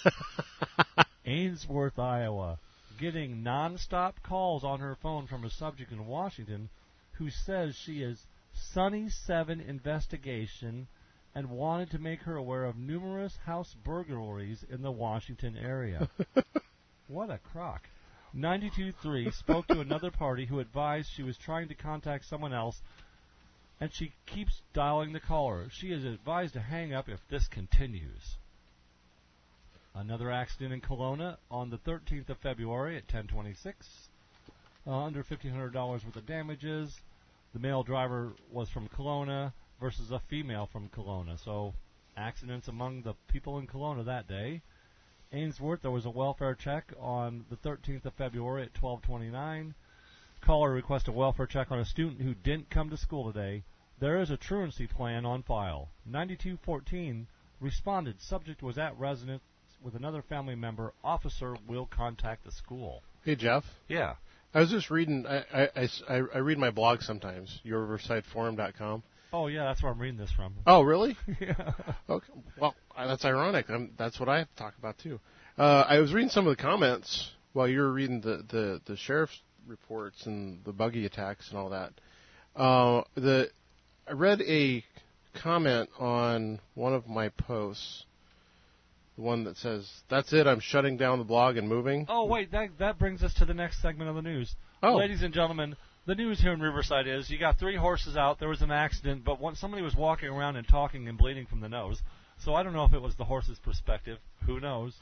Ainsworth, Iowa, getting nonstop calls on her phone from a subject in Washington who says she is Sunny 7 investigation and wanted to make her aware of numerous house burglaries in the Washington area. What a crock. 92.3 spoke to another party who advised she was trying to contact someone else, and she keeps dialing the caller. She is advised to hang up if this continues. Another accident in Kelowna on the 13th of February at 10:26. Under $1,500 worth of damages. The male driver was from Kelowna versus a female from Kelowna. So accidents among the people in Kelowna that day. Ainsworth, there was a welfare check on the 13th of February at 12:29. Caller requests a welfare check on a student who didn't come to school today. There is a truancy plan on file. 9214 responded. Subject was at residence with another family member. Officer will contact the school. Hey, Jeff. Yeah. I was just reading. I read my blog sometimes. YourRiversideForum.com. Oh, yeah, that's where I'm reading this from. Oh, really? Yeah. Okay. Well, that's ironic. That's what I have to talk about, too. I was reading some of the comments while you were reading the sheriff's reports and the buggy attacks and all that. I read a comment on one of my posts, the one that says, "That's it, I'm shutting down the blog and moving." Oh, wait, that brings us to the next segment of the news. Oh. Ladies and gentlemen, the news here in Riverside is you got 3 horses out. There was an accident, but somebody was walking around and talking and bleeding from the nose. So I don't know if it was the horse's perspective. Who knows?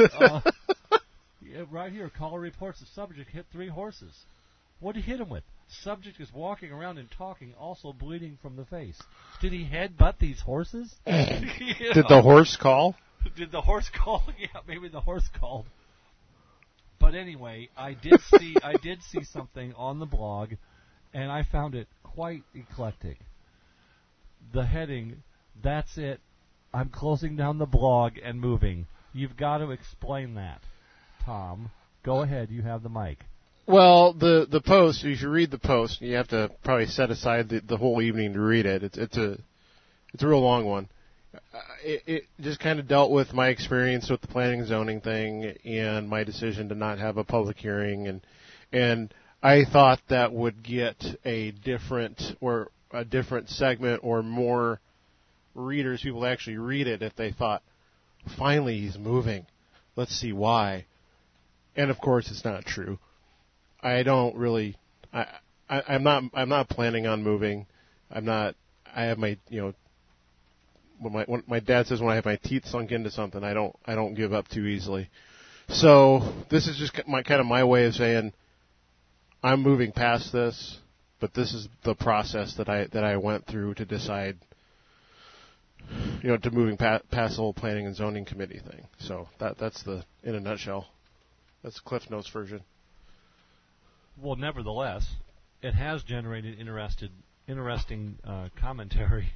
Yeah, right here, caller reports the subject hit 3 horses. What did he hit him with? Subject is walking around and talking, also bleeding from the face. Did he headbutt these horses? Did the horse call? Did the horse call? Yeah, maybe the horse called. But anyway, I did see something on the blog, and I found it quite eclectic. The heading, "That's it, I'm closing down the blog and moving. You've got to explain that, Tom. Go ahead. You have the mic. Well, the post, you should read the post. You have to probably set aside the whole evening to read it. It's a real long one. It just kind of dealt with my experience with the planning and zoning thing and my decision to not have a public hearing, and I thought that would get a different segment or more readers, people to actually read it if they thought, finally he's moving. Let's see why. And of course it's not true. I'm not planning on moving. I have my, when my dad says when I have my teeth sunk into something, I don't give up too easily. So this is just my way of saying I'm moving past this, but this is the process that I went through to decide, to moving past the whole planning and zoning committee thing. So that's in a nutshell. That's the Cliff Notes version. Well, nevertheless, it has generated interesting commentary.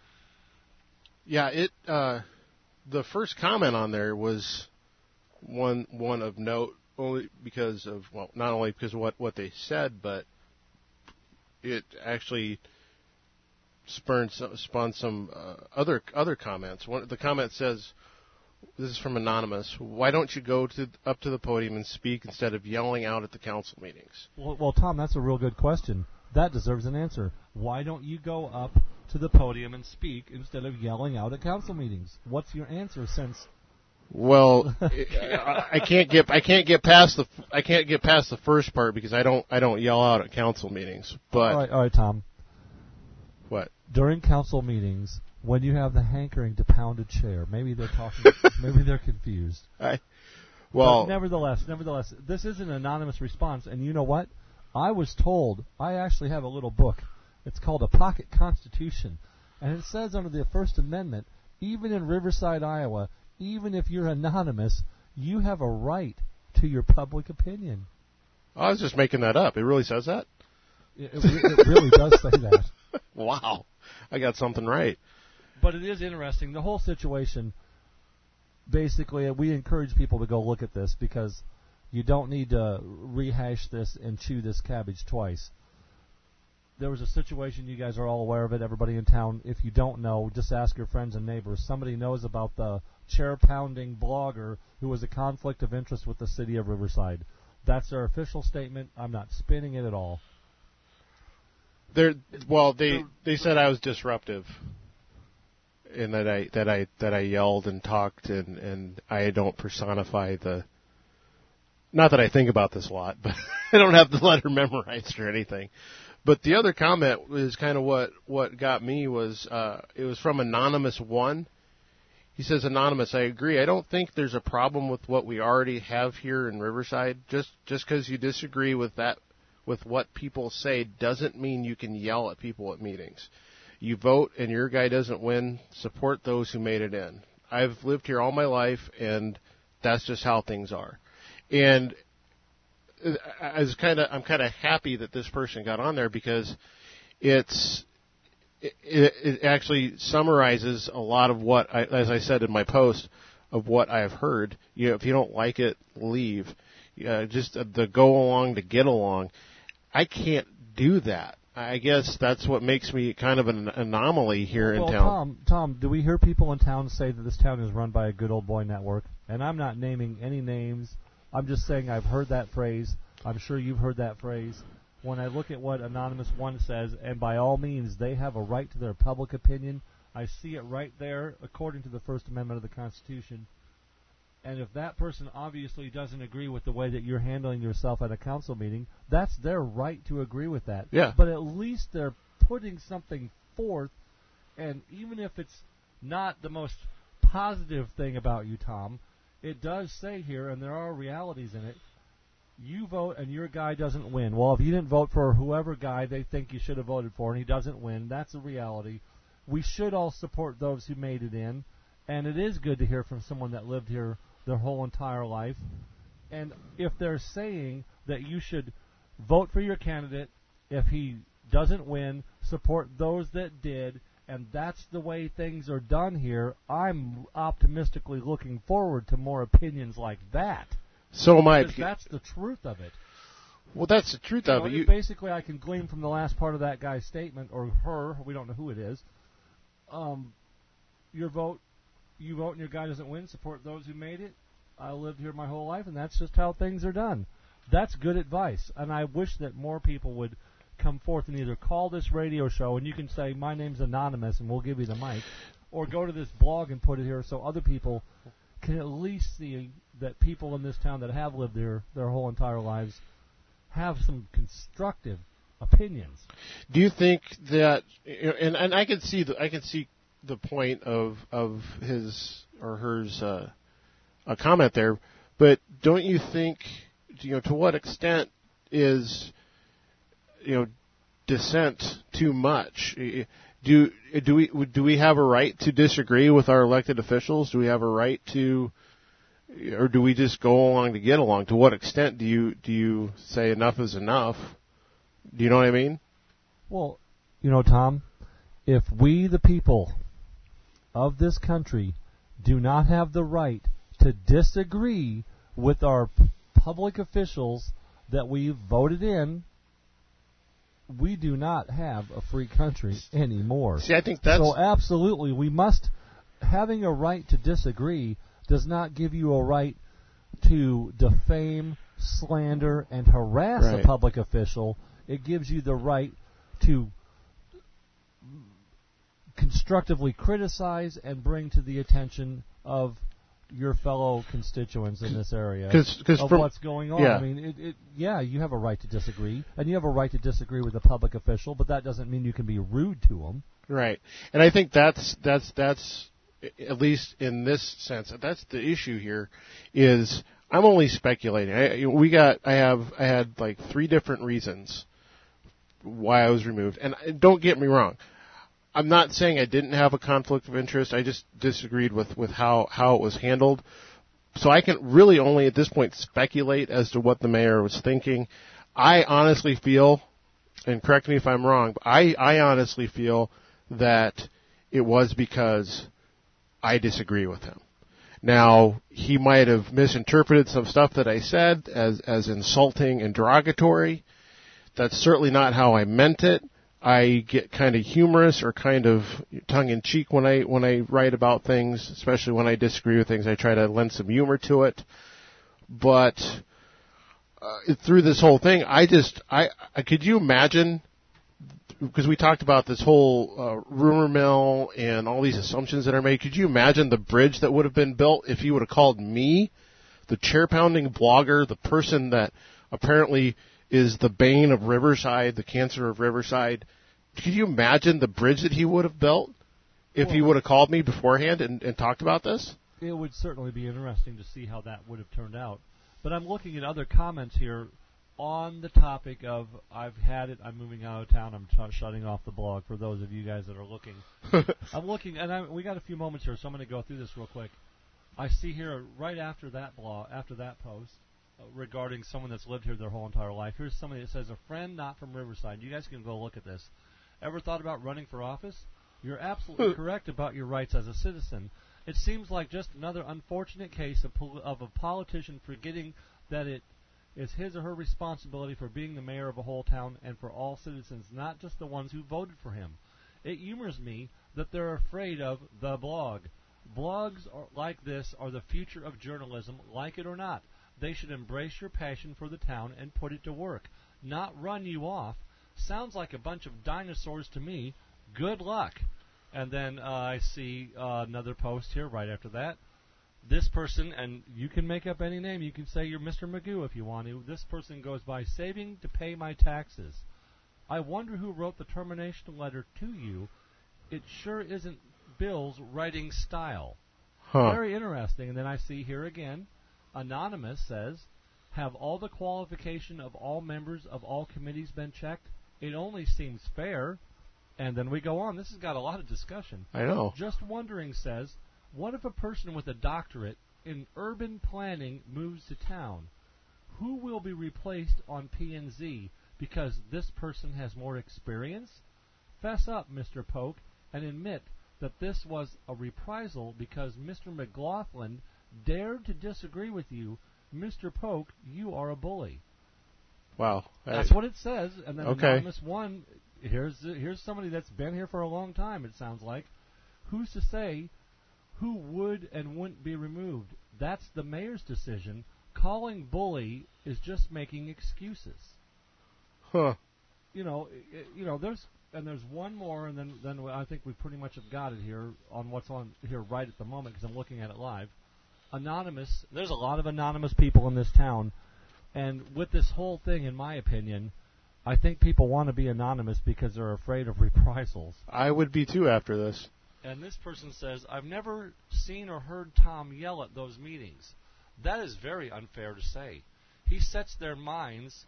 Yeah, the first comment on there was one of note, only because of, well, not only because of what they said, but it actually spawned some other comments. The comment says, this is from Anonymous, why don't you go up to the podium and speak instead of yelling out at the council meetings? Well, Tom, that's a real good question. That deserves an answer. Why don't you go up to the podium and speak instead of yelling out at council meetings? What's your answer since... Well, I can't get past the first part because I don't yell out at council meetings. But all right, Tom. What? During council meetings, when you have the hankering to pound a chair, maybe they're talking. Maybe they're confused. But nevertheless, this is an anonymous response, and you know what? I was told I actually have a little book. It's called a Pocket Constitution, and it says under the First Amendment, even in Riverside, Iowa, even if you're anonymous, you have a right to your public opinion. I was just making that up. It really says that? It really does say that. Wow. I got something right. But it is interesting. The whole situation, basically, we encourage people to go look at this because you don't need to rehash this and chew this cabbage twice. There was a situation, you guys are all aware of it, everybody in town. If you don't know, just ask your friends and neighbors. Somebody knows about the chair-pounding blogger who was a conflict of interest with the city of Riverside. That's their official statement. I'm not spinning it at all. They said I was disruptive, and that I yelled and talked, and I don't personify the. Not that I think about this a lot, but I don't have the letter memorized or anything. But the other comment was kind of what got me was it was from Anonymous 1. He says, Anonymous, I agree. I don't think there's a problem with what we already have here in Riverside. Just because you disagree with what people say doesn't mean you can yell at people at meetings. You vote and your guy doesn't win, support those who made it in. I've lived here all my life, and that's just how things are. And I'm kind of happy that this person got on there because it actually summarizes a lot of what, as I said in my post, of what I've heard. If you don't like it, leave. Just the go along to get along. I can't do that. I guess that's what makes me kind of an anomaly here in town. Tom, do we hear people in town say that this town is run by a good old boy network? And I'm not naming any names. I'm just saying I've heard that phrase. I'm sure you've heard that phrase. When I look at what Anonymous 1 says, and by all means, they have a right to their public opinion, I see it right there according to the First Amendment of the Constitution. And if that person obviously doesn't agree with the way that you're handling yourself at a council meeting, that's their right to agree with that. Yeah. But at least they're putting something forth, and even if it's not the most positive thing about you, Tom, it does say here, and there are realities in it, you vote and your guy doesn't win. Well, if you didn't vote for whoever guy they think you should have voted for and he doesn't win, that's a reality. We should all support those who made it in, and it is good to hear from someone that lived here their whole entire life. And if they're saying that you should vote for your candidate, if he doesn't win, support those that did, and that's the way things are done here, I'm optimistically looking forward to more opinions like that. So am I. Because that's the truth of it. Well, that's the truth of it. Basically, I can glean from the last part of that guy's statement, or her, we don't know who it is. You vote and your guy doesn't win, support those who made it. I lived here my whole life, and that's just how things are done. That's good advice, and I wish that more people would come forth and either call this radio show, and you can say, my name's Anonymous, and we'll give you the mic, or go to this blog and put it here so other people can at least see that people in this town that have lived there their whole entire lives have some constructive opinions. Do you think that, and I can see the point of his or hers a comment there, but don't you think, to what extent is dissent too much? Do we have a right to disagree with our elected officials? Do we have a right to, or do we just go along to get along? To what extent do you say enough is enough? Do you know what I mean? Well, Tom, if we, the people of this country, do not have the right to disagree with our public officials that we voted in, we do not have a free country anymore. See, I think that's... So absolutely, we must... Having a right to disagree does not give you a right to defame, slander, and harass a public official. It gives you the right to constructively criticize and bring to the attention of your fellow constituents in this area of what's going on. Yeah. I mean, you have a right to disagree, and you have a right to disagree with a public official, but that doesn't mean you can be rude to them. Right. And I think that's at least in this sense, that's the issue here. Is I'm only speculating. I had like 3 different reasons why I was removed, and don't get me wrong. I'm not saying I didn't have a conflict of interest. I just disagreed with how it was handled. So I can really only at this point speculate as to what the mayor was thinking. I honestly feel, and correct me if I'm wrong, but I honestly feel that it was because I disagree with him. Now, he might have misinterpreted some stuff that I said as insulting and derogatory. That's certainly not how I meant it. I get kind of humorous or kind of tongue-in-cheek when I write about things, especially when I disagree with things. I try to lend some humor to it. But through this whole thing, I could you imagine, because we talked about this whole rumor mill and all these assumptions that are made, could you imagine the bridge that would have been built if he would have called me, the chair-pounding blogger, the person that apparently is the bane of Riverside, the cancer of Riverside? Could you imagine the bridge that he would have built if he would have called me beforehand and talked about this? It would certainly be interesting to see how that would have turned out. But I'm looking at other comments here on the topic of I've had it, I'm moving out of town, I'm shutting off the blog for those of you guys that are looking. I'm looking, and we got a few moments here, so I'm going to go through this real quick. I see here right after that post, regarding someone that's lived here their whole entire life. Here's somebody that says, a friend not from Riverside. You guys can go look at this. Ever thought about running for office? You're absolutely correct about your rights as a citizen. It seems like just another unfortunate case of a politician forgetting that it is his or her responsibility for being the mayor of a whole town and for all citizens, not just the ones who voted for him. It humors me that they're afraid of the blog. Blogs like this are the future of journalism, like it or not. They should embrace your passion for the town and put it to work, not run you off. Sounds like a bunch of dinosaurs to me. Good luck. And then I see another post here right after that. This person, and you can make up any name. You can say you're Mr. Magoo if you want to. This person goes by saving to pay my taxes. I wonder who wrote the termination letter to you. It sure isn't Bill's writing style. Very interesting. And then I see here again, Anonymous says, have all the qualification of all members of all committees been checked? It only seems fair. And then we go on. This has got a lot of discussion. I know. Just Wondering says, what if a person with a doctorate in urban planning moves to town? Who will be replaced on P&Z because this person has more experience? Fess up, Mr. Polk. and admit that this was a reprisal because Mr. McLaughlin dared to disagree with you. Mr. Polk, you are a bully. Wow. That's what it says. And then Okay. Anonymous 1, here's somebody that's been here for a long time, it sounds like. Who's to say who would and wouldn't be removed? That's the mayor's decision. Calling bully is just making excuses. Huh. There's one more, and then I think we pretty much have got it here on what's on here right at the moment because I'm looking at it live. Anonymous. There's a lot of anonymous people in this town, and with this whole thing, in my opinion, I think people want to be anonymous because they're afraid of reprisals. I would be too after this. And this person says, I've never seen or heard Tom yell at those meetings. That is very unfair to say. He sits there and minds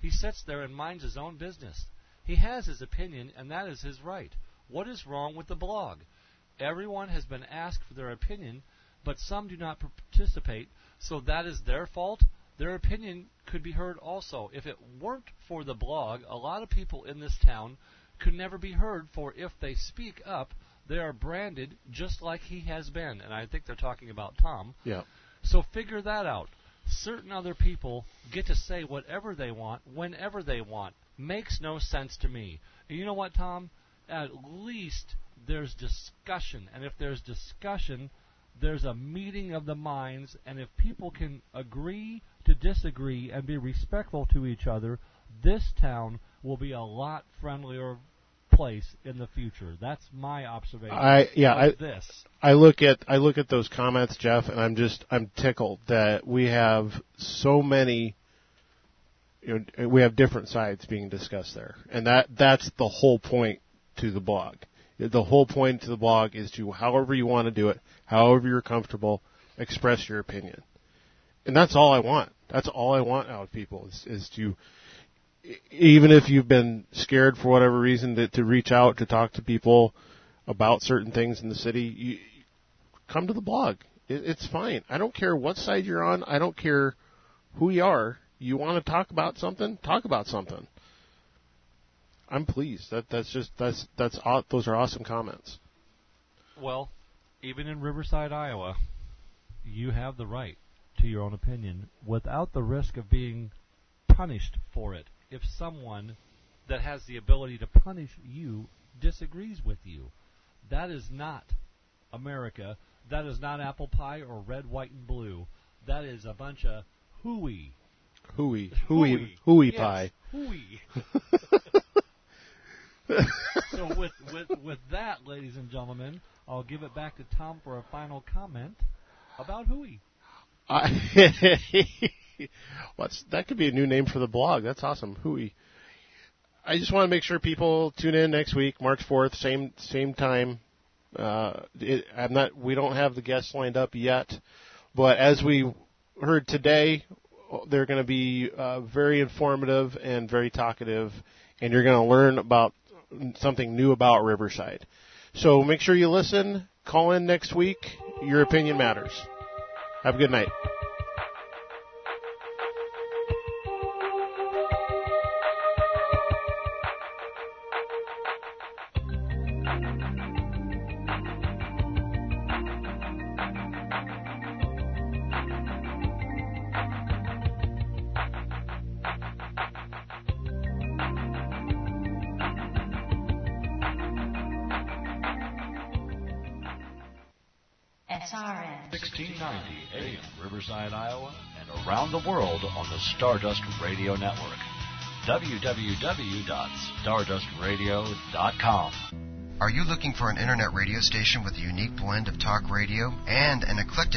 his own business. He has his opinion, and that is his right. What is wrong with the blog? Everyone has been asked for their opinion, but some do not participate, so that is their fault. Their opinion could be heard also. If it weren't for the blog, a lot of people in this town could never be heard, for if they speak up, they are branded just like he has been. And I think they're talking about Tom. Yeah. So figure that out. Certain other people get to say whatever they want, whenever they want. Makes no sense to me. And you know what, Tom? At least there's discussion. And if there's discussion, there's a meeting of the minds. And if people can agree to disagree and be respectful to each other, this town will be a lot friendlier place in the future. That's my observation. I look at those comments, Jeff, and I'm tickled that we have so many. We have different sides being discussed there, and that's the whole point to the blog. The whole point to the blog is to, however you want to do it, however you're comfortable, express your opinion, and that's all I want. That's all I want out of people is to. Even if you've been scared for whatever reason to reach out, to talk to people about certain things in the city, you come to the blog. It's fine. I don't care what side you're on. I don't care who you are. You want to talk about something? Talk about something. I'm pleased. Those are awesome comments. Well, even in Riverside, Iowa, you have the right to your own opinion without the risk of being punished for it. If someone that has the ability to punish you disagrees with you, that is not America. That is not apple pie or red, white, and blue. That is a bunch of hooey. Hooey Yes, pie. Hooey. So with that, ladies and gentlemen, I'll give it back to Tom for a final comment about hooey. That could be a new name for the blog. That's awesome. Hooey. I just want to make sure people tune in next week, March 4th, same time. We don't have the guests lined up yet, but as we heard today, they're going to be very informative and very talkative, and you're going to learn about something new about Riverside. So make sure you listen. Call in next week. Your opinion matters. Have a good night. SRN 1690 AM, Riverside, Iowa, and around the world on the Stardust Radio Network. www.stardustradio.com. Are you looking for an internet radio station with a unique blend of talk radio and an eclectic